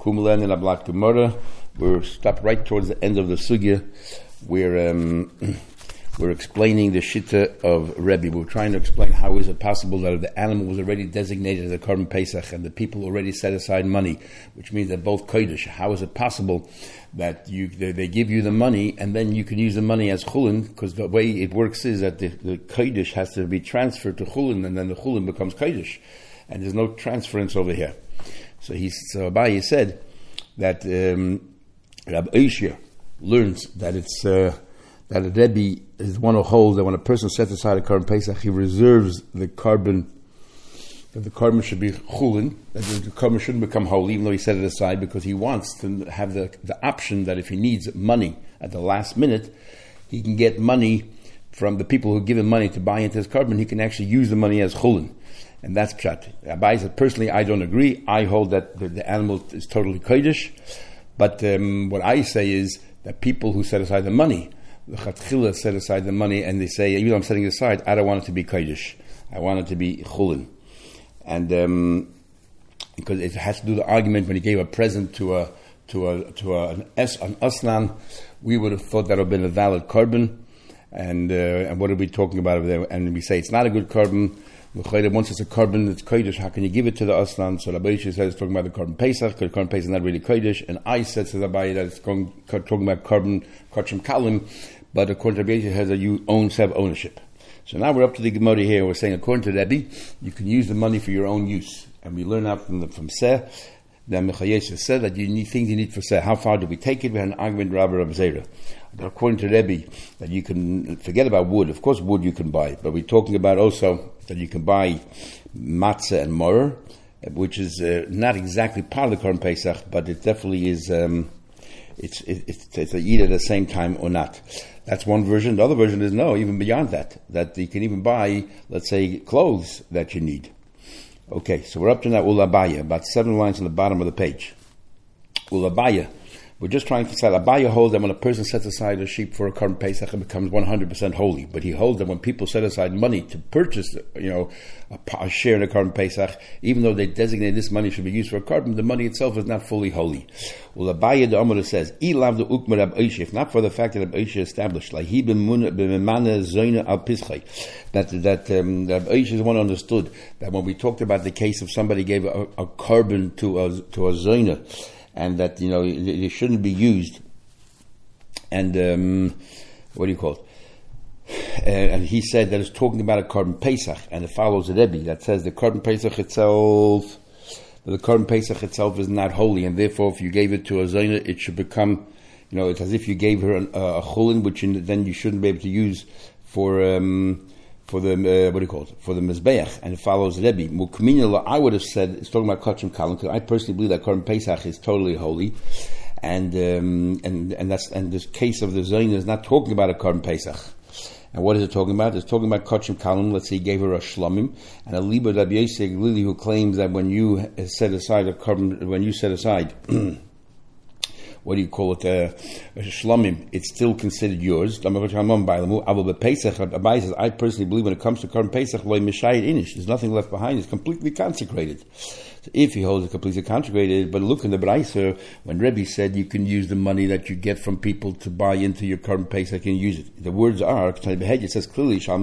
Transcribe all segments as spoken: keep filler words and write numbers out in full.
Kumlan and Ablat Gemara. We're stopped right towards the end of the sugya. We're um, we're explaining the shitta of Rebbe. We're trying to explain how is it possible that if the animal was already designated as a Korban Pesach and the people already set aside money, which means they're both kodesh. How is it possible that you they, they give you the money and then you can use the money as chulin? Because the way it works is that the, the kodesh has to be transferred to chulin, and then the chulin becomes kodesh, and there's no transference over here. So he so Abaye said that um, Rabbi Oshia learns that it's uh, that a Rebbe is one who holds that when a person sets aside a Korban Pesach, he reserves the carbon, that the carbon should be chulin, that the carbon shouldn't become holy, even though he set it aside, because he wants to have the, the option that if he needs money at the last minute, he can get money from the people who give him money to buy into his carbon. He can actually use the money as chulin. And that's pshat. Abai said, personally, I don't agree. I hold that the, the animal is totally kodesh. But um, what I say is that people who set aside the money, the Chatchila set aside the money, and they say, even though I'm setting it aside, I don't want it to be kodesh. I want it to be chulin. And um, because it has to do the argument when he gave a present to a to a to a, an es an aslan, we would have thought that would have been a valid carbon. And uh, and what are we talking about over there? And we say it's not a good carbon. Once it's a carbon that's kodesh, how can you give it to the aslan? So Rabbi Yishai says it's talking about the carbon pesach, because carbon pesach is not really kodesh. And I said to Rabbi that it's going, talking about carbon kachim kalim, but according to Rabbi Yishai, has a you own self ownership. So now we're up to the Gemara here. We're saying according to Rebbe, you can use the money for your own use, and we learn out from the, from Seh that Mechayesha said that you need things you need for Seh. How far do we take it? We had an argument with Rabbi Rav Zera. According to Rebbe, that you can forget about wood. Of course, wood you can buy, but we're talking about also that you can buy matzah and moror, which is uh, not exactly part of the Korban Pesach, but it definitely is. Um, it's it, it's it's a eat at the same time or not. That's one version. The other version is no, even beyond that, that you can even buy, let's say, clothes that you need. Okay, so we're up to now Ulabaya, about seven lines on the bottom of the page. Ulabaya. We're just trying to say, Abaye holds that when a person sets aside a sheep for a Korban Pesach, it becomes one hundred percent holy. But he holds that when people set aside money to purchase, you know, a, a share in a Korban Pesach, even though they designate this money should be used for a carbon, the money itself is not fully holy. Well, Abaye the Amor says, "Ilav the ukmer Rab Oshia," if not for the fact that Rab Oshia established, like he b'mana zoyna al pischai, that that um, Rab Oshia is one who understood that when we talked about the case of somebody gave a, a carbon to a to a zoyna, and that, you know, it, it shouldn't be used. And, um, what do you call it? Uh, and he said that it's talking about a Korban Pesach, and it follows the Rebbe that says the Korban Pesach itself, the Korban Pesach itself is not holy, and therefore if you gave it to a Zayna, it should become, you know, it's as if you gave her an, uh, a chulin, which you, then you shouldn't be able to use for, um, for the, uh, what do you call it, for the Mizbeach, and it follows Rebbe. Mukminila, I would have said, it's talking about Kachim Kalim, because I personally believe that Korban Pesach is totally holy, and um, and and that's and this case of the Zayin is not talking about a Korban Pesach. And what is it talking about? It's talking about Kachim Kalim. Let's say he gave her a Shlomim, and a Liba Rabbi Yosef Lili, who claims that when you set aside a Korban, when you set aside what do you call it, uh, shlomim, it's still considered yours. I personally believe when it comes to Korban Pesach, there's nothing left behind, it's completely consecrated. So if he holds it completely consecrated, but look in the Braisa, when Rebbe said you can use the money that you get from people to buy into your Korban Pesach and use it. The words are, it says clearly, this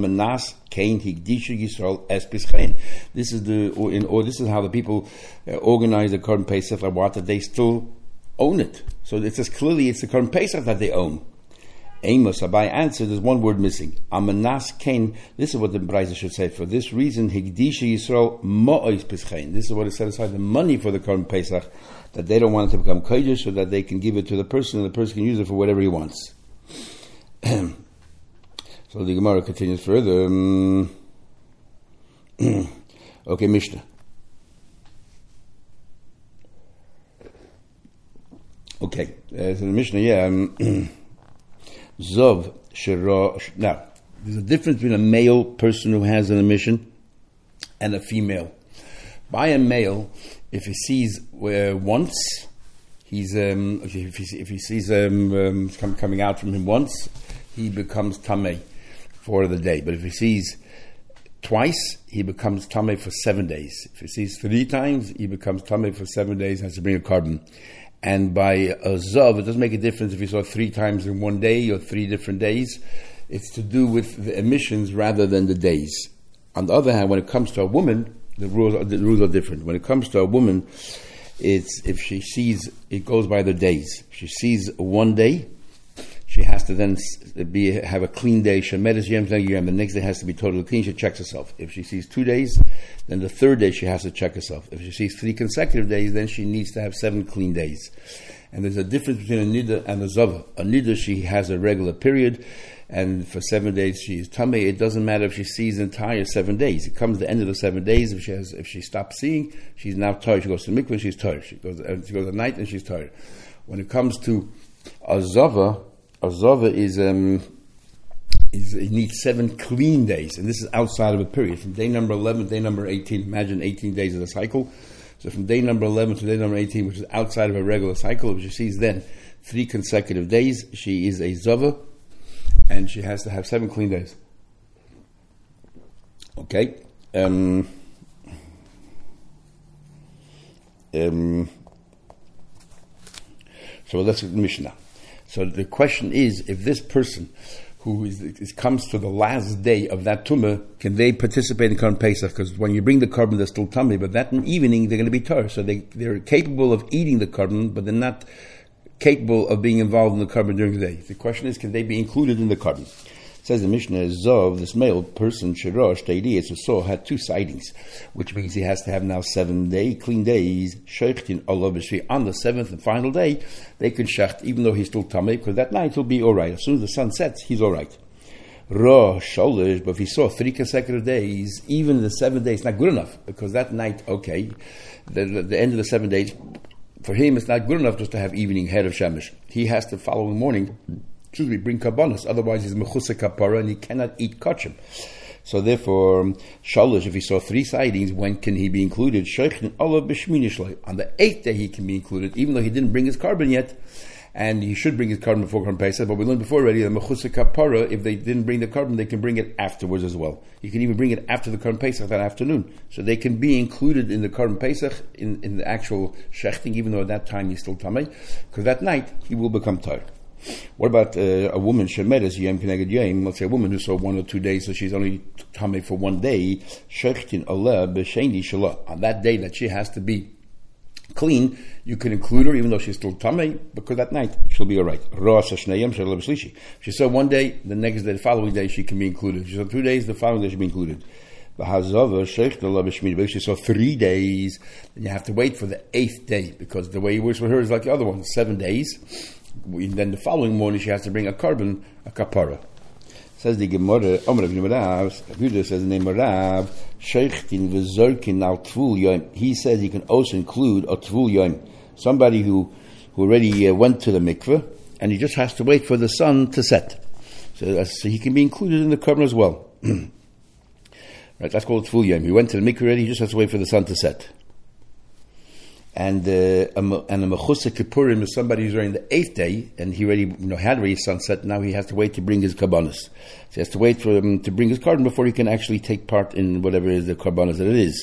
is the, or, in, or this is how the people uh, organize the Korban Pesach, or what, that they still own it. So it says clearly it's the Korban Pesach that they own. Amos, Abai answered, there's one word missing. Amanas Kain, this is what the Braisa should say. For this reason, Higdisha Yisrael Mo'ois Peschain. This is what it set aside the money for the Korban Pesach, that they don't want it to become Kodesh, so that they can give it to the person, and the person can use it for whatever he wants. So the Gemara continues further. Um, okay, Mishnah. Okay, uh, so the Mishnah, yeah. Um, Zov Shira. Now, there's a difference between a male person who has an emission and a female. By a male, if he sees uh, once, he's um, if, he, if he sees um, um, come, coming out from him once, he becomes tamei for the day. But if he sees twice, he becomes tamei for seven days. If he sees three times, he becomes tamei for seven days, has to bring a carbon. And by a zav, it doesn't make a difference if he saw three times in one day or three different days. It's to do with the emissions rather than the days. On the other hand, when it comes to a woman, the rules are, the rules are different. When it comes to a woman, it's if she sees, it goes by the days. If she sees one day, she has to then be have a clean day. Shemeres yom yom. The next day has to be totally clean. She checks herself. If she sees two days, then the third day she has to check herself. If she sees three consecutive days, then she needs to have seven clean days. And there's a difference between a nida and a zava. A nida, she has a regular period, and for seven days she is tamei. It doesn't matter if she sees the entire seven days. It comes the end of the seven days. If she has, if she stops seeing, she's now tired. She goes to the mikveh, she's tired. She goes, uh, she goes at night and she's tired. When it comes to a zava, a zava is um, is it needs seven clean days, and this is outside of a period. From day number eleven to day number eighteen, imagine eighteen days of the cycle. So from day number eleven to day number eighteen, which is outside of a regular cycle, if she sees then three consecutive days, she is a zava, and she has to have seven clean days. Okay. Um, um, so let's look at the Mishnah. So the question is, if this person who is, is comes to the last day of that tumah, can they participate in Korban Pesach? Because when you bring the carbon, they're still tummy, but that evening they're going to be tar. So they, they're capable of eating the carbon, but they're not capable of being involved in the carbon during the day. The question is, can they be included in the carbon? It says the Mishnah, Zov, this male person, Shirosh, Teiri, so had two sightings, which means he has to have now seven day, clean days, Shechtin Allah B'Shvi. On the seventh and final day, they can shecht, even though he's still tamei, because that night he'll be alright. As soon as the sun sets, he's alright. Ra, Sholish, but if he saw three consecutive days, even the seven days, not good enough, because that night, okay, the, the, the end of the seven days, for him it's not good enough just to have evening head of Shemesh. He has to, following morning, excuse me, bring kabbanas. Otherwise, he's mechusah kapara and he cannot eat kachim. So therefore, shalosh, if he saw three sightings, when can he be included? Sheikhin Allah b'shminishloi. On the eighth day, he can be included, even though he didn't bring his carbon yet. And he should bring his carbon before Korban Pesach. But we learned before already that mechusah kapara, if they didn't bring the carbon, they can bring it afterwards as well. You can even bring it after the Korban Pesach that afternoon. So they can be included in the Korban Pesach, in, in the actual shechting, even though at that time he's still tamei. Because that night, he will become tired. What about uh, a woman, shemeres yom keneged yom, let's say a woman who saw one or two days, so she's only tamei for one day, shechtin aleh b'sheni shalah. On that day that she has to be clean, you can include her even though she's still tamei, because that night she'll be alright. If she saw one day, the next day, the following day, she can be included. If she saw two days, the following day she'll be included. If she saw three days, then you have to wait for the eighth day, because the way it works with her is like the other one, seven days. Then the following morning she has to bring a carbon, a kapara. Says the Gemara, Omer of Yomarav, Yehuda says the name of Rav, Sheichtin v'zorkin al tvul yom. He says he can also include a tvul yom, somebody who, who already uh, went to the mikveh, and he just has to wait for the sun to set. So, uh, so he can be included in the carbon as well. Right, that's called tvul yom. He went to the mikveh already, he just has to wait for the sun to set. And uh, a, and a mechusah kippurim is somebody who's during the eighth day, and he already, you know, had already sunset. Now he has to wait to bring his karbanos. So he has to wait for him to bring his carbon before he can actually take part in whatever is the karbanos that it is.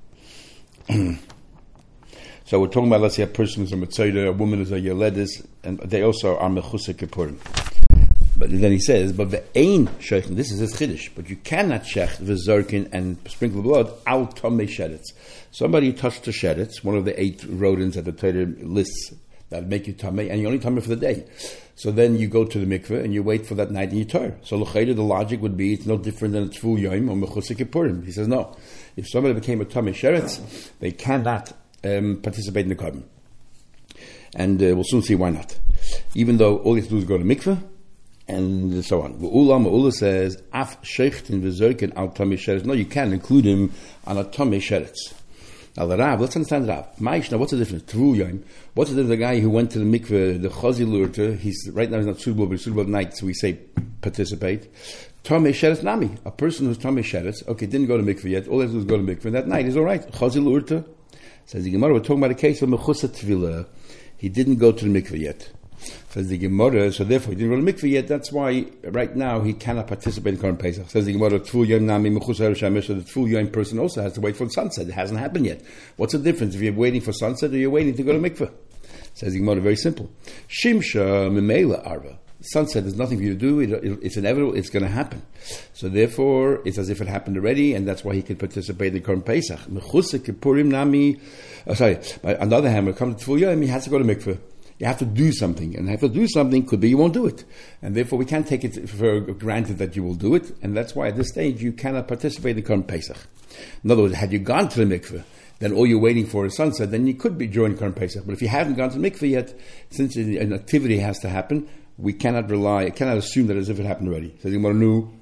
So we're talking about, let's say, a person who's a mitzayda, a woman who's a yeledis, and they also are mechusah kippurim. But then he says, but the ein sheichen, this is his chiddush, but you cannot shech the zarkin and sprinkle blood out tamei sheretz. Somebody touched the sheretz, one of the eight rodents that the Torah lists that make you tamei, and you only tamei for the day. So then you go to the mikveh and you wait for that night and you tar. So l'chayda, the logic would be it's no different than a tvul yom or mechusah kippurim. He says no. If somebody became a tamei sheretz, they cannot um, participate in the carbon, and uh, we'll soon see why not. Even though all you have to do is go to mikveh. And so on. Ulam Ula says, Af Sheichtin v'zorkin al tamei sheretz. No, you can include him on a tamei sheretz. Now the Rav, let's understand the Rav. Ma'ishna, what's the difference? Tvul yom. What's the difference? The guy who went to the mikveh, the chazi lurta, he's right now he's not suitable, but he's suitable at night, so we say participate. Tamei sheretz nami. A person who's tamei sheretz, okay, didn't go to mikveh yet. All they have to do is go to mikveh. And that night is all right. Chazi lurta. Says the Gemara, we're talking about a case of mechusah tvila. He didn't go to the mikveh yet. Says the Gemara, so therefore he didn't go to mikveh yet. That's why right now he cannot participate in Korban Pesach. Says the Gemara, Tful Yom Nami Mechus HaShemesh, so the Tful Yom person also has to wait for sunset. It hasn't happened yet. What's the difference if you're waiting for sunset or you're waiting to go to mikveh? Says the Gemara, very simple. Shimsha Memela Arba. Sunset, there's nothing for you to do. It, it, it's inevitable. It's going to happen. So therefore, it's as if it happened already, and that's why he can participate in Korban Pesach. Mechus Kippurim Nami. Oh, sorry. But on the other hand, when it comes to Tful Yom, he has to go to mikveh. You have to do something, and have to do something could be you won't do it, and therefore we can't take it for granted that you will do it, and that's why at this stage you cannot participate in Korban Pesach. In other words, had you gone to the mikveh, then all you're waiting for is sunset, then you could be joining Korban Pesach. But if you haven't gone to the mikveh yet, since an activity has to happen, we cannot rely, cannot assume that as if it happened already. So you want to know.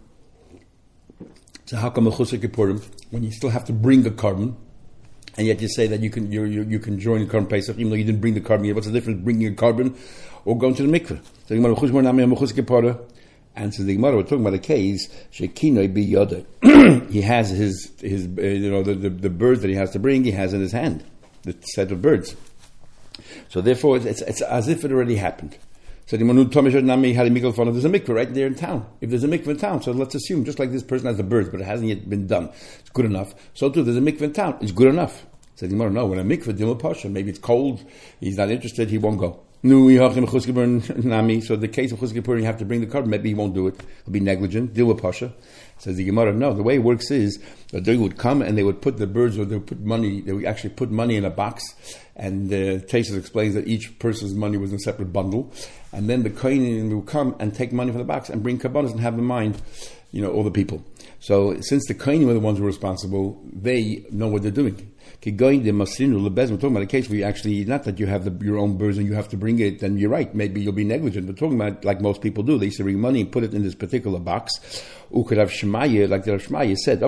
So how come Mechus Kippurim, when you still have to bring a carbon, and yet you say that you can you you, you can join the Korban Pesach even though you didn't bring the carbon yet? What's the difference bringing a carbon or going to the mikveh? So the Gemara, answers the Gemara, we're talking about a case shekinoi bi yoda. He has his his uh, you know the, the the birds that he has to bring. He has in his hand the set of birds. So therefore, it's it's, it's as if it already happened. So the Manu Tomesh Nami had a mikveh fun. There's a mikveh right there in town. If there's a mikveh in town, so let's assume just like this person has the birds, but it hasn't yet been done. It's good enough. So too, there's a mikveh in town. It's good enough. So the Gemara, no, when a mikveh dilma pasha, maybe it's cold. He's not interested. He won't go. No, Nami. So the case of Chus Kippur, you have to bring the carbon. Maybe he won't do it. He'll be negligent. Dilma pasha. Says the Gemara, no. The way it works is that they would come and they would put the birds, or they would put money. They would actually put money in a box. And uh, Taisus explains that each person's money was in a separate bundle. And then the kohen will come and take money from the box and bring kabbanas and have in mind, you know, all the people. So since the kohen were the ones who were responsible, they know what they're doing. We're talking about a case where you actually, not that you have the, your own birds and you have to bring it, then you're right, maybe you'll be negligent. We're talking about, like most people do, they used to bring money and put it in this particular box. Like the Rav Shmaya said,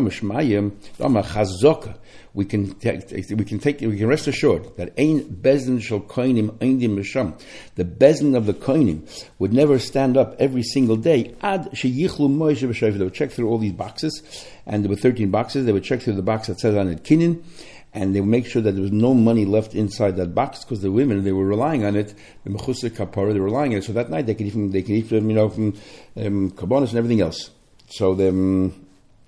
we can take, we can take, we can rest assured that ein bezdin shel koinim eindim misham. The bezdin of the koinim would never stand up every single day. Ad sheyichlu Moshe b'shayfer. They would check through all these boxes, and there were thirteen boxes. They would check through the box that says on it kinin, and they would make sure that there was no money left inside that box, because the women, they were relying on it. The mechusar kapara, they were relying on it. So that night they could even they could eat from, you know, from um, kabbanas and everything else. So the um,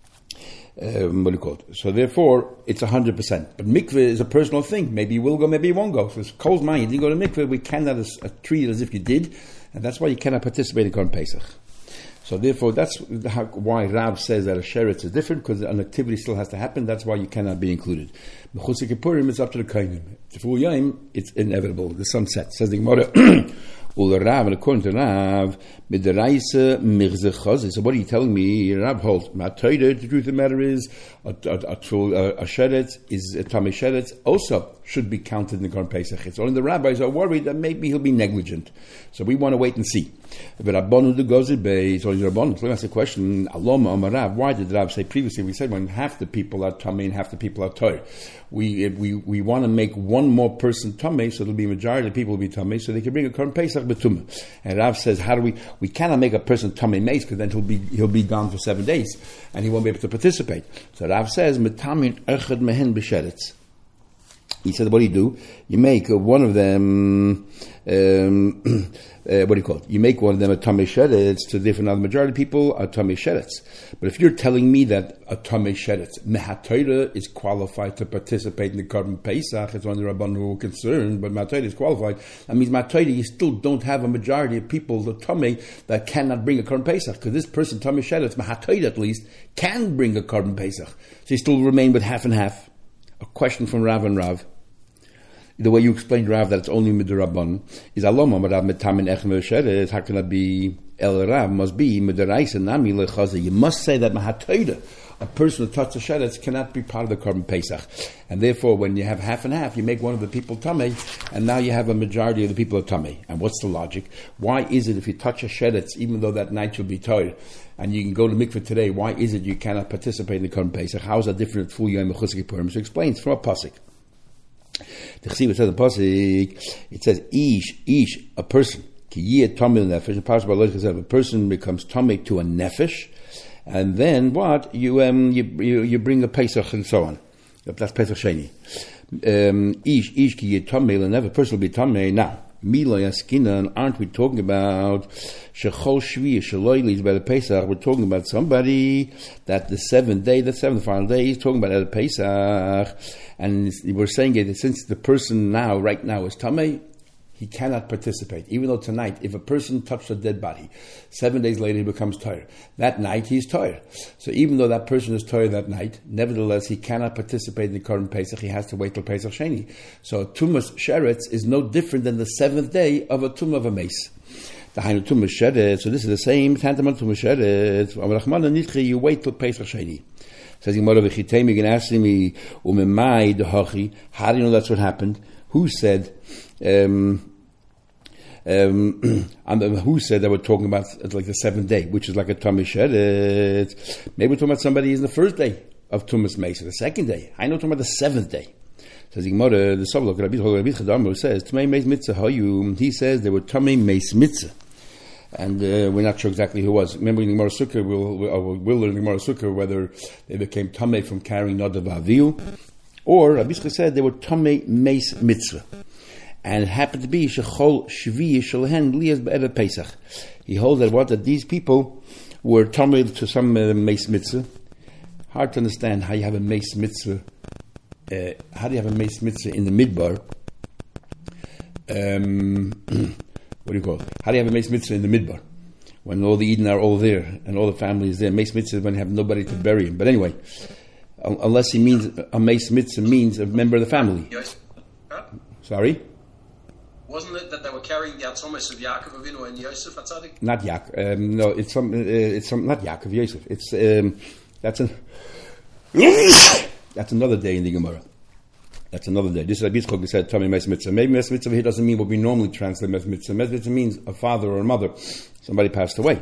Um, what do you call it? So therefore, it's a hundred percent. But mikveh is a personal thing. Maybe you will go, maybe you won't go. So it's Kol's mind. You didn't go to mikveh. We cannot uh, treat it as if you did, and that's why you cannot participate in Korban Pesach. So therefore, that's how, why Rav says that a sheretz is different, because an activity still has to happen. That's why you cannot be included. B'chus Kippurim, it's up to the kohenim. Teful Yom, it's inevitable. The sun sets. Says the Gemara. Ul Rav, and according to Rav, midiraisa mirze chazi. So what are you telling me? Rav holds ma'atoida. The truth of the matter is, a, a, a, a sheretz is a tamei sheretz also should be counted in the Korban Pesach. It's only the rabbis are worried that maybe he'll be negligent. So we want to wait and see. But Rabbanu the Gozibay, it's only Rabbanu. So that's the question. Aloma Amarav. Why did Rav say previously? We said when half the people are tamei and half the people are toir. We we we want to make one more person tamei, so there'll be a majority of people will be tamei, so they can bring a Korban Pesach betumah. And Rav says, how do we? We cannot make a person tamei meis, because then he'll be he'll be gone for seven days and he won't be able to participate. So Rav says, metamin echad mehen b'sheretz. He said, what do you do? You make uh, one of them, um, uh, what do you call it? You make one of them a tamei sheretz to different other majority of people, a tamei sheretz. But if you're telling me that a tamei sheretz, mehatayra, is qualified to participate in the Korban Pesach, it's one of the Rabban who are concerned, but mehatayra is qualified, that means mehatayra, you still don't have a majority of people, the tamei, that cannot bring a Korban Pesach, because this person, tamei sheretz, mehatayra at least, can bring a Korban Pesach. So you still remain with half and half. A question from Rav and Rav. The way you explained, Rav, that it's only midrabban is aloma marav metamin echem sheretz. How can it be el Rav? Must be midaraisa nami lechazi. You must say that mahatoida, a person who touched the sheretz, cannot be part of the Korban Pesach, and therefore, when you have half and half, you make one of the people tamei, and now you have a majority of the people are tamei. And what's the logic? Why is it if you touch a sheretz, even though that night you'll be tired, and you can go to mikveh today, why is it you cannot participate in the Korban Pesach? How is that different from Tful Yom Mechus Kippurim? So it explains from a pasuk. The Chesiv says the pasuk, it says ish ish a person ki yeh tamei nefesh. The pasuk by Lord says a person becomes tamei to a nefesh, and then what you um you you, you bring a Pesach and so on. That's Pesach Sheni. Um, ish ish ki yeh tamei lenefesh. A person will be tamei now. Mila Yaskina, aren't we talking about Shechol Shvi Shaloilis by the Pesach? We're talking about somebody that the seventh day, the seventh final day, he's talking about at the Pesach, and we're saying it since the person now, right now, is Tamei, he cannot participate. Even though tonight, if a person touched a dead body, seven days later he becomes tired. That night he's tired. So even though that person is tired that night, nevertheless he cannot participate in the current Pesach. He has to wait till Pesach Sheni. So Tumas Sheretz is no different than the seventh day of a Tumah of a mace. The Hainu Tumas Sheretz. So this is the same tantamount Tumas Sheretz. You wait till Pesach Sheni. Says Gemara, "V'chitei mi genasi mi umemai dehachi." How do you know that's what happened? Who said? Um, um, and who said that we're talking about like the seventh day, which is like a Tumas Sheretz? Maybe we're talking about somebody who's the first day of Tumas Mesa, the second day. I know talking about the seventh day. Says Gemara, the Sabbath Rabbi Chadamu says Tumei Meis Mitzvah Hayum. He says they were Tumei Meis Mitzvah. And uh, we're not sure exactly who it was. Remember in the Gemara Sukkah, we'll, we'll, we'll learn in the Gemara Sukkah whether they became Tamei from carrying Nadav Avihu, or Rabbi Yisrael said they were Tamei Meis Mitzvah. And it happened to be Shechol Shvi Shalhen Lias Be'edet Pesach. He holds that what that these people were Tamei to some uh, Meis Mitzvah. Hard to understand how you have a Meis Mitzvah. Uh, how do you have a Meis Mitzvah in the Midbar? Um... What do you call it? How do you have a Meis Mitzvah in the Midbar? When all the Eden are all there, and all the family is there. Meis Mitzvah is when you have nobody to bury him. But anyway, un- unless he means, a Meis Mitzvah means a member of the family. Yes. Huh? Sorry? Wasn't it that they were carrying the Atzomis of Yaakov Avinu and Yosef Atzadik? Not Yaakov. Um, no, it's some, uh, it's some, not Yaakov, Yosef. It's, um, that's an, that's another day in the Gemara. That's another day. This is Rabbi Yitzchok said, Tamei Meis Mitzvah. Maybe Meis Mitzvah here doesn't mean what we normally translate Meis Mitzvah. Meis Mitzvah means a father or a mother. Somebody passed away.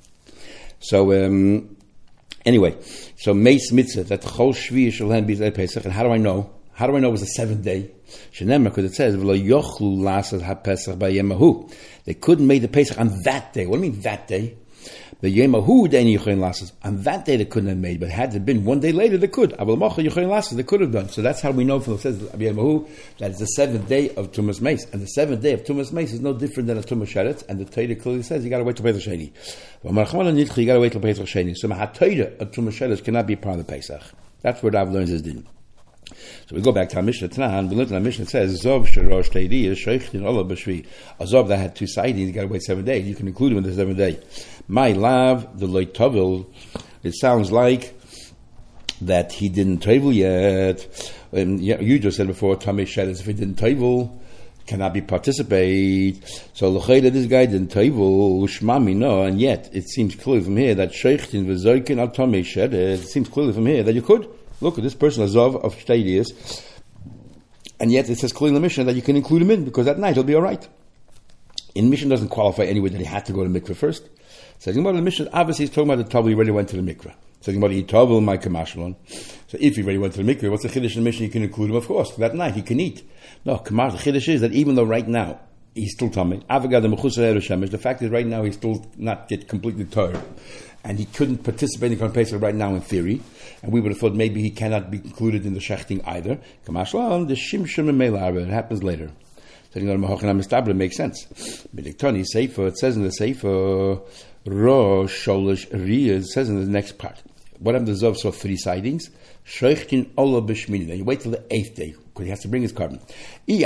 So, um, anyway, so Meis Mitzvah, that the Chol Shvi Shalhen B'Zei Pesach, and how do I know? How do I know it was the seventh day? Shenemar, because it says, V'lo yochlu lasas ha-Pesach b'yemahu. They couldn't make the Pesach on that day. What do you mean that day? The Yemahu then Yechoin Lasses. On that day they couldn't have made, but had it been one day later they could. Aval Mocha Yechoin Lasses they could have done. So that's how we know from the says Yemahu that it's the seventh day of Tumas Meis, and the seventh day of Tumas Meis is no different than a Tumas Sheretz. And the Torah clearly says you got to wait till Pesach Sheni. You got to wait till Pesach Sheni. So Mahatayra of Tumas Sheretz cannot be part of the Pesach. That's where Rav learns his din. So we go back to our Mishnah Tanan. We look at our Mishnah. It says Zov Sherosh Teiri Sheichtin Olah B'Shvi. A Zov that had two sidings, you got to wait seven days. You can include him in the seventh day. My love, the Loy Tovil. It sounds like that he didn't travel yet. Um, you just said before, Tamei Sheretz, if he didn't travel, cannot be participate. So l'chayda, this guy didn't travel. Ushmami no, and yet it seems clear from here that Sheichtin v'Zoykin al Tamei Sheretz. It seems clearly from here that you could. Look at this person, Azov of Shtadius, and yet it says clearly in the Mishnah that you can include him in because that night he'll be all right. In Mishnah doesn't qualify anyway that he had to go to the mikveh first. So the Mishnah obviously he's talking about the Tavil he already went to the mikveh. So the Gemara Tavil my Kamashmalon. So if he already went to the mikveh, what's the chiddush in the Mishnah? You can include him, of course. That night he can eat. No, Kamash. The chiddush is that even though right now he's still tummy, the fact is right now he's still not yet completely tired. And he couldn't participate in Korban Pesach right now in theory. And we would have thought maybe he cannot be included in the shechting either. Kamashlan, the shimshim and melarbe, it happens later. So it makes sense. B'diktani Sefer, it says in the Sefer, Rosh Sholish Riyah, it says in the next part. What happened to Zov saw three sidings? Sheichtin Olah B'Shmini. Now you wait till the eighth day, because he has to bring his carbon. If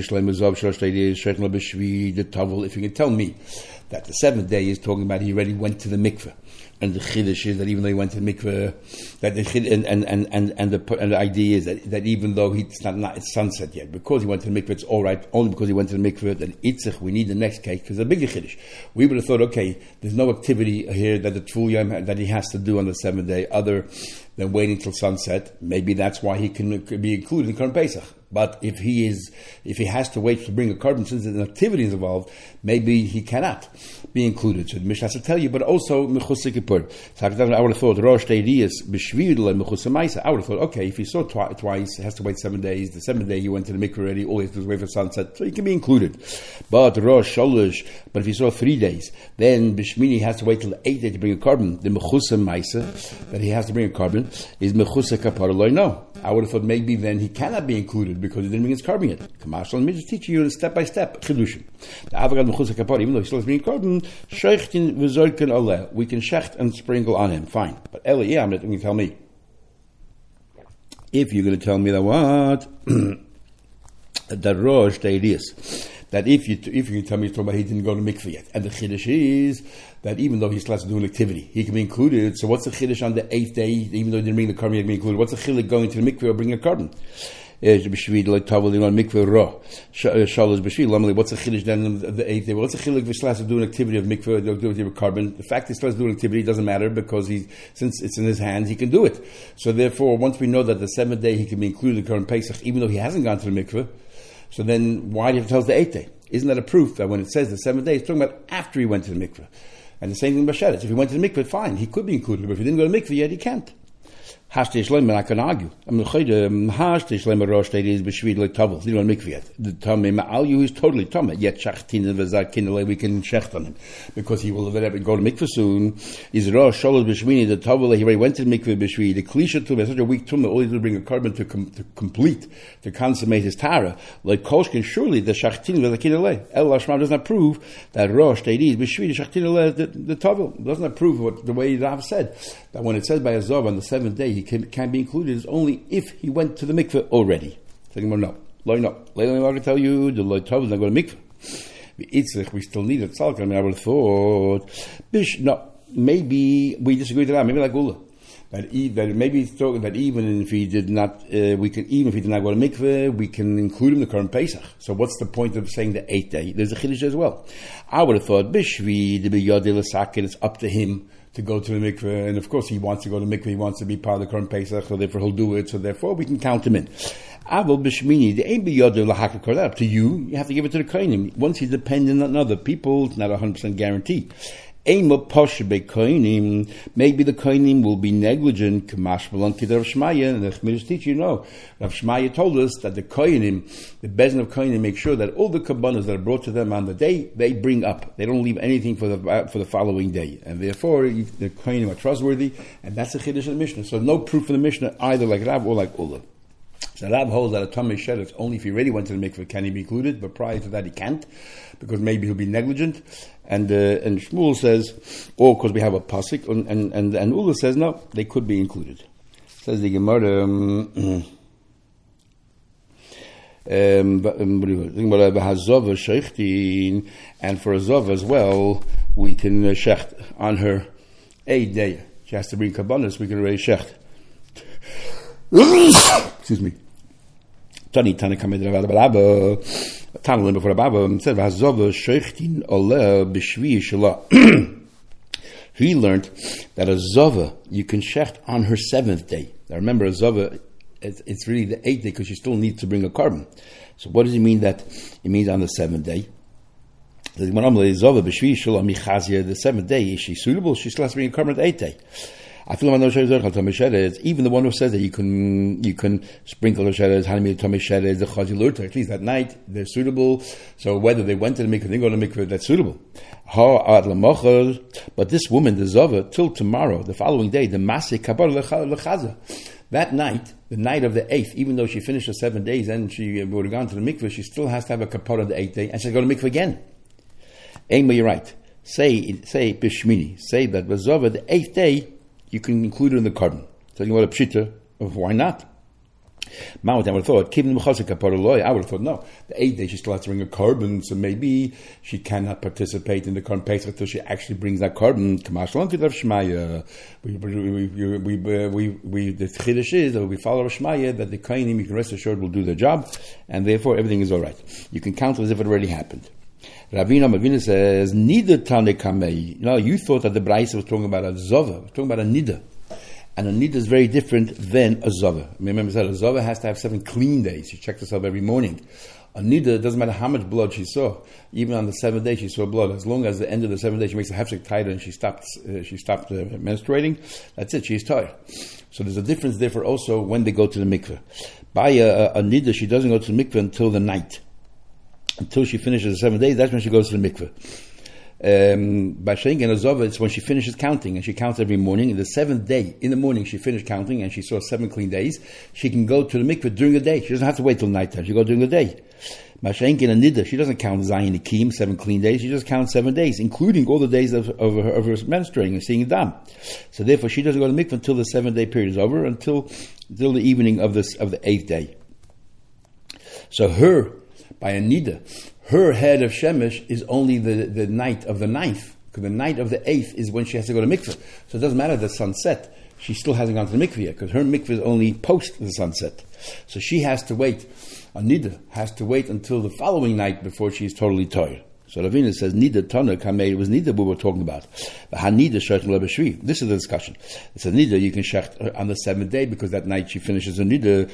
you can tell me that the seventh day is talking about he already went to the mikveh. And the chiddush is that even though he went to the mikveh, that the chid, and, and, and, and, and, the, and the idea is that, that even though he, it's not, not it's sunset yet, because he went to the mikveh, it's all right. Only because he went to the mikveh, that itzich, we need the next case because the bigger chiddush. We would have thought, okay, there's no activity here that the Tvul Yom that he has to do on the seventh day other than waiting till sunset. Maybe that's why he can be included in Korban Pesach. But if he is, if he has to wait to bring a carbon, since there's an activity is involved, maybe he cannot be included. So the Mishnah has to tell you, but also Mechus Kippur. So I would have thought Rosh Teiriyas B'Shvil and Mechus Maisa. I would have thought, okay, if he saw twi- twice, he has to wait seven days. The seventh day he went to the mikveh already. All he has to do is wait for sunset, so he can be included. But Rosh Sholosh, but if he saw three days, then B'Shmini has to wait till the eighth day to bring a carbon. The Mechus Maisa that he has to bring a carbon. carbon, is mechusa kapara loy. No, I would have thought maybe then he cannot be included because he didn't bring his carbon yet. Kamashal, let me just teach you step by step chidushim. The avagad mechusa kapara, even though he still has been carbon, sheichtin v'zorken oleh. We can shecht and sprinkle on him. Fine, but Eli, yeah, I'm not going to tell me. If you're going to tell me that what that rosh the ideas. That if you if you can tell me talking about he didn't go to mikveh yet, and the chiddush is that even though he's allowed to do an activity, he can be included. So what's the chiddush on the eighth day? Even though he didn't bring the carbon, he can be included. What's the chiddush going to the mikveh or bringing a carbon? What's the chiddush then of the eighth day? What's the chiddush if he still has to do an activity of mikveh or carbon? The fact he still has to do an activity doesn't matter because he, since it's in his hands, he can do it. So therefore, once we know that the seventh day he can be included in the current Pesach, even though he hasn't gone to the mikveh. So then, why do you have to tell us the eighth day? Isn't that a proof that when it says the seventh day, it's talking about after he went to the mikveh? And the same thing about Sheretz. If he went to the mikveh, fine, he could be included. But if he didn't go to the mikveh yet, he can't. Hashtag Shleim, I can argue. I'm the Chayde, Hashtag Shleim, Rosh, that is Beshvid, like Tavel. He didn't go to the mikveh yet. The Tameh Ma'alyu is totally Tameh. Yet Shachtin and Vazak Kindle, we can shecht on him. Because he will go to mikveh soon. Is Rosh, Sholos Beshmini, the Tavel, he already went to the mikveh Beshvid. The Klisha Tumah, such a weak Tumah, all he did was bring a carbon to, com- to complete, to consummate his Tara. Like Kolshkin, surely the Shachtin Vazak Kindle, El Lashma does not prove that Rosh, that is Beshvid, Shachtin, the, the Tavel. Does not prove what the way Rav said. That when it says by a Zov on the seventh day, he can, can be included is only if he went to the mikveh already. So no, loy no. Later I can tell you the loy tov is not going to mikveh. We still need a tzalka. I mean, I would have thought, bish, no, maybe we disagree with that. Maybe like Ula. That, e, that maybe it's talking that even if he did not, uh, we can even if he did not go to mikveh, we can include him in the current Pesach. So what's the point of saying the eighth day? There's a chiddush as well. I would have thought bishvi the biyadil sakin. It's up to him to go to the mikveh, and of course he wants to go to the mikveh, he wants to be part of the current Pesach, so therefore he'll do it, so therefore we can count him in. Avol b'shmini, the ain't biyodeh lahakakor, up to you, you have to give it to the kohenim. Once he's dependent on other people, it's not a hundred percent guarantee. Maybe the kohenim will be negligent. K'mash malon k'der Rav Shmaya, and the Chmirish teacher, you know, Rav Shmaya told us that the kohenim, the bezin of kohenim, make sure that all the kabbanas that are brought to them on the day, they bring up. They don't leave anything for the for the following day, and therefore the kohenim are trustworthy, and that's the chiddush of the Mishnah. So no proof in the Mishnah either like Rav or like Ula. So Rav holds that a Tamei Sheretz only if he really went to the mikveh can he be included, but prior to that he can't, because maybe he'll be negligent. And uh, and Shmuel says, or because we have a pasuk, and and and, and Ula says no, they could be included. Says the Gemara. Um, um, and for a zov as well, we can uh, shecht on her a day. She has to bring kabbanas. We can already shecht. Excuse me. Tani Tani Kamed Rav Abba Tani before Abba said Vazova Sheichtin Ole B'Shvi Shala. He learned that a zova you can shecht on her seventh day. Now remember, a zova it's, it's really the eighth day because she still needs to bring a carbon. So what does it mean that it means on the seventh day? The zova B'Shvi Shala Michazia. The seventh day, is she suitable? She still has to bring a carbon on the eighth day. I feel even the one who says that you can you can sprinkle the sheretz, hanimi tamei sheretz, the chazilurta, at least at night they're suitable. So whether they went to the mikveh, they go to the mikveh, that's suitable. But this woman, the zova, till tomorrow, the following day, the masik kabar lechaza. That night, the night of the eighth, even though she finished the seven days and she would have gone to the mikveh, she still has to have a kapara on the eighth day, and she's going to mikveh again. Aimba, you're right. Say say bishmini. Say that the zova, the eighth day, you can include it in the carbon. So you want a pshita of why not? I would have thought, I would have thought, no. The eighth day she still has to bring a carbon, so maybe she cannot participate in the current Pesach until she actually brings that carbon. We, we, we, we, we, the chiddush is that we follow Rav Shmaya, that the kohenim, you can rest assured, will do their job, and therefore everything is all right. You can count as if it already happened. Ravina Mavina says, Nida Tane Kamei. You know, you thought that the Braisa was talking about a Zova, was talking about a Nida. And a Nida is very different than a Zova. Remember, I said a Zova has to have seven clean days. She checks herself every morning. A Nida, doesn't matter how much blood she saw. Even on the seventh day, she saw blood. As long as the end of the seventh day, she makes a hefsek tighter and she stopped, uh, she stopped uh, menstruating. That's it, she's tired. So there's a difference there for also when they go to the mikveh. By a, a, a Nida, she doesn't go to the mikveh until the night. Until she finishes the seven days, that's when she goes to the mikveh. Um, by Shenk and Azova, it's when she finishes counting, and she counts every morning. And the seventh day, in the morning, she finished counting, and she saw seven clean days. She can go to the mikveh during the day. She doesn't have to wait till nighttime. She can go during the day. Mashenkin and Nida, she doesn't count Zayin Akim, seven clean days. She just counts seven days, including all the days of, of, her, of her menstruating and seeing Dam. So therefore, she doesn't go to the mikveh until the seven-day period is over, until until the evening of this of the eighth day. So her, by a Nida, her head of Shemesh is only the, the night of the ninth, because the night of the eighth is when she has to go to mikveh. So it doesn't matter the sunset. She still hasn't gone to the mikveh yet, because her mikveh is only post the sunset. So she has to wait. A Nida has to wait until the following night before she is totally tired. So Ravina says, Nida Tana Kamei, it was Nida we were talking about. This is the discussion. It says, Nida, you can shecht on the seventh day, because that night she finishes a Nida.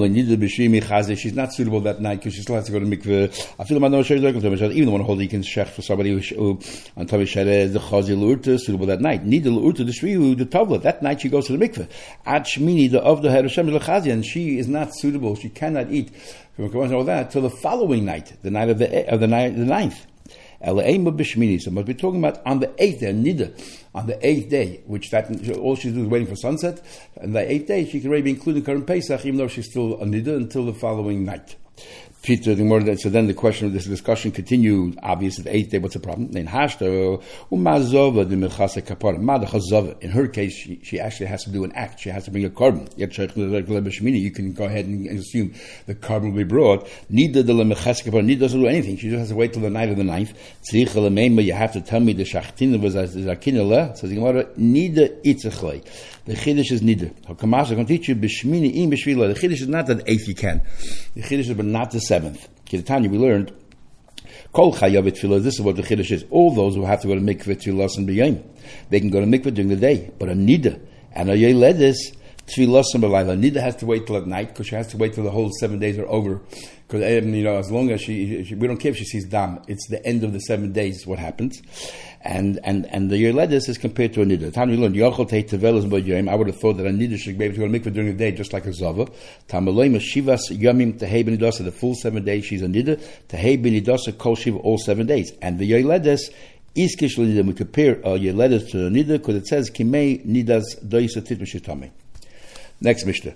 She's not suitable that night, because she still has to go to mikveh. I feel like even the one holder you can shecht for somebody who, on Tavishere, the Chazi L'urta, suitable that night. Nida L'urta, the Shriu, the Tavla, that night she goes to the mikveh. Ad Shmini, the of the Her Hashem L'chazi, and she is not suitable, she cannot eat. All that till the following night, the night of the of the night, the ninth. So must be talking about on the eighth day, Nida, on the eighth day, which that all she does is waiting for sunset. And the eighth day, she can already be including current Pesach, even though she's still a Nida until the following night. Peter, the more that, so then the question of this discussion continued. Obviously, the eighth day, what's the problem? In Hashta, umazova the mechasa kapara, madachazova. In her case, she, she actually has to do an act. She has to bring a carbon. You can go ahead and assume the carbon will be brought. Nida the mechasa kapara. Nida doesn't do anything. She just has to wait till the night of the ninth. You have to tell me the shachtin was as zakinala. Says the Gemara, Nida itzachlei. The Chiddush is Nida. Hakamasa can teach you b'shmini im b'shvila. The Chiddush is not that eighth you can. The Chiddush is but not the seventh. Kidatanya we learned Kol Chayav Tefillah. This is what the Chiddush is. All those who have to go to mikveh Tefillah and b'yayim, they can go to mikveh during the day. But a Nida and a Yeledis Tefillah and b'layla. Nida has to wait till at night, because she has to wait till the whole seven days are over. Because you know, as long as she, she, we don't care if she sees Dam. It's the end of the seven days what happens. And and and the Yeledis is compared to a Nida. Time we learned Yochel Tei Tevelas b'yayim. I would have thought that a Nida should be able to go to mikveh during the day, just like a Zava. Tamaloim Shivas Yamim Tehei B'Nidasa. The full seven days she's a Nida. Tehei B'Nidasa Kol Shiva, all seven days. And the Yeledis is Kishla Nida. We compare a Yeledis to a Nida because it says Kimei Nidas Doisa Tit Mishitame. Next Mishnah.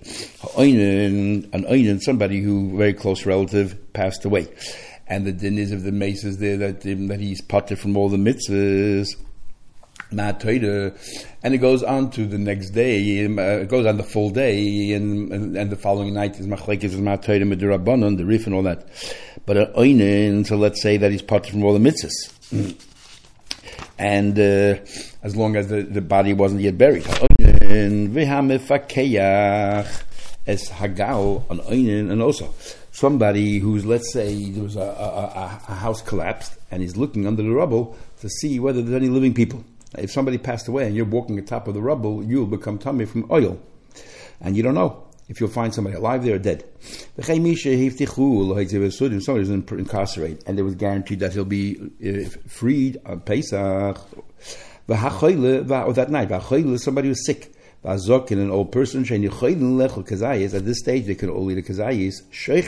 An Oinen, somebody who very close relative passed away. And the din is of the mace is there that, um, that he's potter from all the mitzvahs. And it goes on to the next day, um, uh, it goes on the full day, and and, and the following night is machlekes is ma'atoida midirabanan, the rif and all that. But an oinen, so let's say that he's potter from all the mitzvahs. And uh, as long as the, the body wasn't yet buried. Oinen, v'hamefakeyach, es hagal, an oinen, and also somebody who's, let's say, there was a, a, a house collapsed, and he's looking under the rubble to see whether there's any living people. If somebody passed away and you're walking on top of the rubble, you'll become tummy from oil. And you don't know if you'll find somebody alive there or dead. Somebody who's incarcerated, and there was guaranteed that he'll be uh, freed on Pesach. Or that night, somebody was sick. An old person, at this stage, they can all eat a kazayis.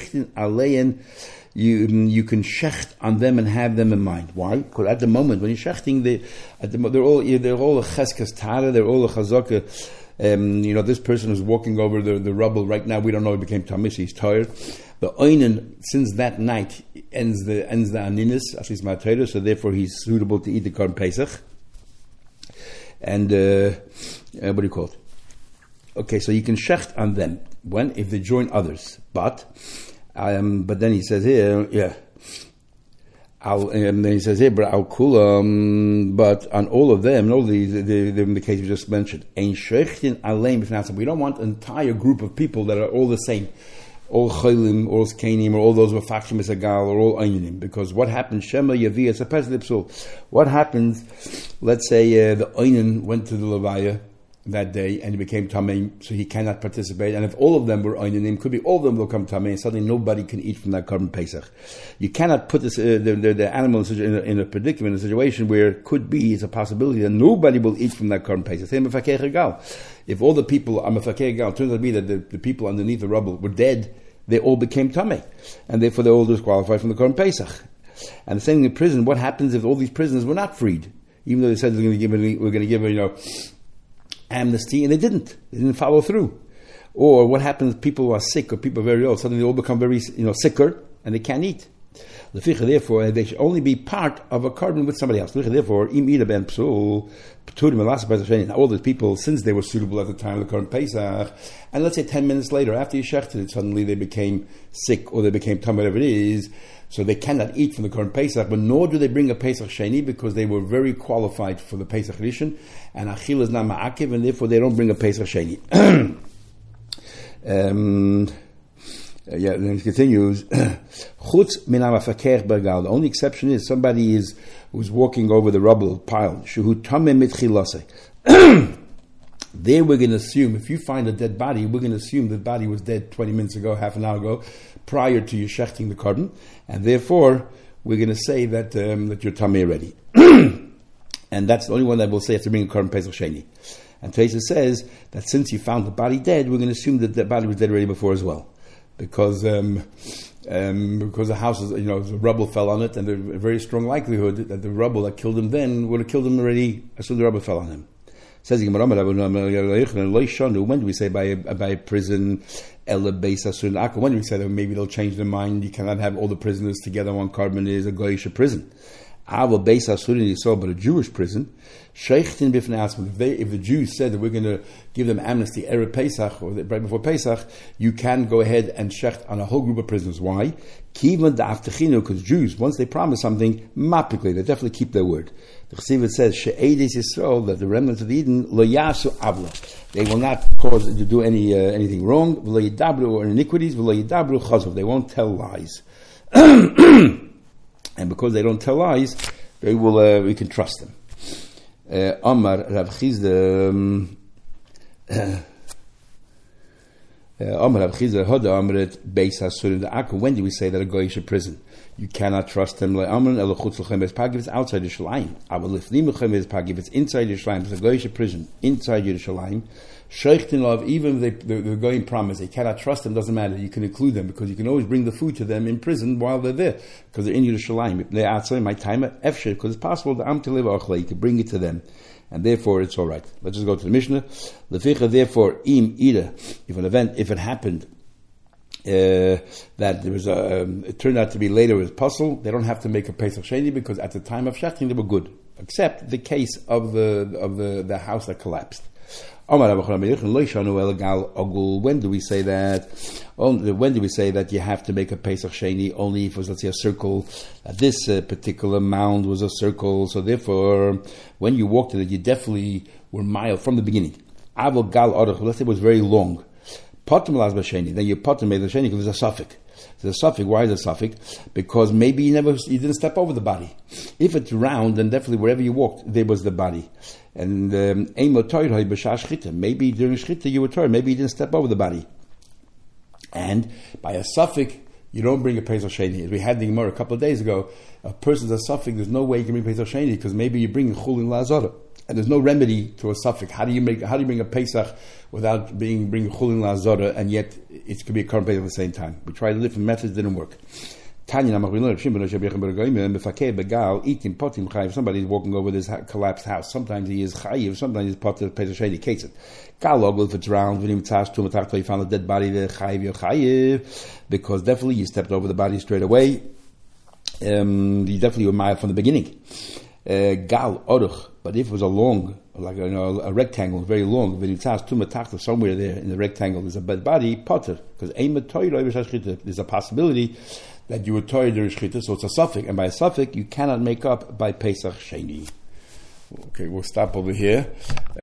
You you can shecht on them and have them in mind. Why? Because at the moment when you're shechting, they, at the, they're all they're all a cheskas tara, they're all a chazaka. Um, you know, this person is walking over the, the rubble right now. We don't know he became tamis. He's tired. The oinen, since that night, ends the ends the aninis as he's matayra, so therefore he's suitable to eat the korban pesach. And uh, uh, what do you call it? Okay, so you can shecht on them when if they join others, but. Um, but then he says here, yeah, I'll, and then he says here, but I'll cool, um, but on all of them, all the, the, the, the case we just mentioned, ein shechtin aleim b'fnei. We don't want an entire group of people that are all the same, all chaylim, all skanim, or all those who are fakshim esagal, or all eininim. Because what happens, shema yavi, it's a pesach psul. What happens? Let's say uh, the einin went to the levaya that day, and he became tamei, so he cannot participate. And if all of them were eininim, could be all of them will come tamei, and suddenly nobody can eat from that korban pesach. You cannot put this, uh, the, the, the animal in a, in a predicament, in a situation where it could be, it's a possibility that nobody will eat from that korban pesach. If all the people are mefakeh gal, it turns out to be that the, the people underneath the rubble were dead, they all became tamei, and therefore they're all disqualified from the korban pesach. And the same thing in prison. What happens if all these prisoners were not freed? Even though they said they're going to give, a, we're going to give, a, you know, amnesty, and they didn't. They didn't follow through. Or what happens if people are sick or people are very ill? Suddenly they all become very, you know, sicker and they can't eat. Therefore, they should only be part of a carbon with somebody else. Therefore, all these people, since they were suitable at the time of the current Pesach, and let's say ten minutes later, after you shechted it, suddenly they became sick or they became tam, whatever it is, so they cannot eat from the current Pesach, but nor do they bring a Pesach Sheni because they were very qualified for the Pesach Rishon, and Achil is not ma'akiv, and therefore they don't bring a Pesach Sheni. um... Uh, yeah, then it continues. Chutz min ha'mafakech bergal. The only exception is somebody is who's walking over the rubble pile. Shehu tameh mitchilase. There we're going to assume, if you find a dead body, we're going to assume the body was dead twenty minutes ago, half an hour ago, prior to you shechting the carbon, and therefore we're going to say that um, that you're tameh already. And that's the only one that will say you have to bring a carbon Pesach Sheni. And Teresa says that since you found the body dead, we're going to assume that the body was dead already before as well. Because um, um, because the house is, you know, the rubble fell on it, and there's a very strong likelihood that the rubble that killed him then would have killed him already as soon as the rubble fell on him. Says when do we say by by prison? When do we say that maybe they'll change their mind? You cannot have all the prisoners together. One carbon is a goyish prison. But a Jewish prison, if, they, if the Jews said that we're going to give them amnesty Erev Pesach or right before Pesach, you can go ahead and shecht on a whole group of prisoners. Why? Because Jews, once they promise something, mapically, they definitely keep their word. The Chesiv says Yisrael, that the remnants of Eden lo yasu avla, they will not cause to do any uh, anything wrong, v'lo yidabru or iniquities, v'lo yidabru chazov, they won't tell lies. And because they don't tell lies, they will. Uh, we can trust them. Amar Rav Chizda. Amar Rav Chizda. Hoda Amret Beis Hasurim Da'aka. When do we say that a goyish prison? You cannot trust them. Amar Elachutz L'chem Es Pag if it's outside Yerushalayim. Aval Lifnim L'chem Es Pag if it's inside Yerushalayim. It's a goyish prison inside Yerushalayim. Sheikhtin love, even if they, they're going promise, they cannot trust them, doesn't matter. You can include them because you can always bring the food to them in prison while they're there because they're in Yerushalayim. They're outside my time at Efshir because it's possible the Am Telev Achle, you can bring it to them, and therefore it's all right. Let's just go to the Mishnah. Leficha, therefore, im ida, if an event, if it happened uh, that there was a, um, it turned out to be later with puzzle, they don't have to make a Pesach Sheni because at the time of Shechting they were good, except the case of the of the, the house that collapsed. When do we say that? When do we say that you have to make a Pesach Sheni only if it was, let's say, a circle? That this uh, particular mound was a circle, so therefore, when you walked in it, you definitely were mild from the beginning. Let's say it was very long. Then you potem made the Sheni because there's a suffix. There's a suffix. Why is a suffix? Because maybe you never, you didn't step over the body. If it's round, then definitely wherever you walked, there was the body. And um, maybe during Shchita you were tired. Maybe you didn't step over the body. And by a suffix, you don't bring a Pesach Sheni. As we had the Gemara a couple of days ago, a person's a suffix, there's no way you can bring Pesach Sheni because maybe you bring Chulin La'azara. And there's no remedy to a suffix. How do you make? How do you bring a Pesach without being bring Chulin La'azara, and yet it could be a Korban Pesach at the same time? We tried different methods, didn't work. If somebody is walking over this collapsed house, sometimes he is chayiv, sometimes he's part of the Pesach Sheni Ketzit. If it's round, you found a dead body, the chayiv, you're chayiv, because definitely you stepped over the body straight away. Um, you definitely were mild from the beginning. Uh, gal oruch, but if it was a long, like you know, a rectangle, very long, somewhere there in the rectangle there's a dead body, potter, because there's a possibility that you were toyed during Shchita, so it's a suffix, and by a suffix you cannot make up by Pesach Sheni. Okay, we'll stop over here.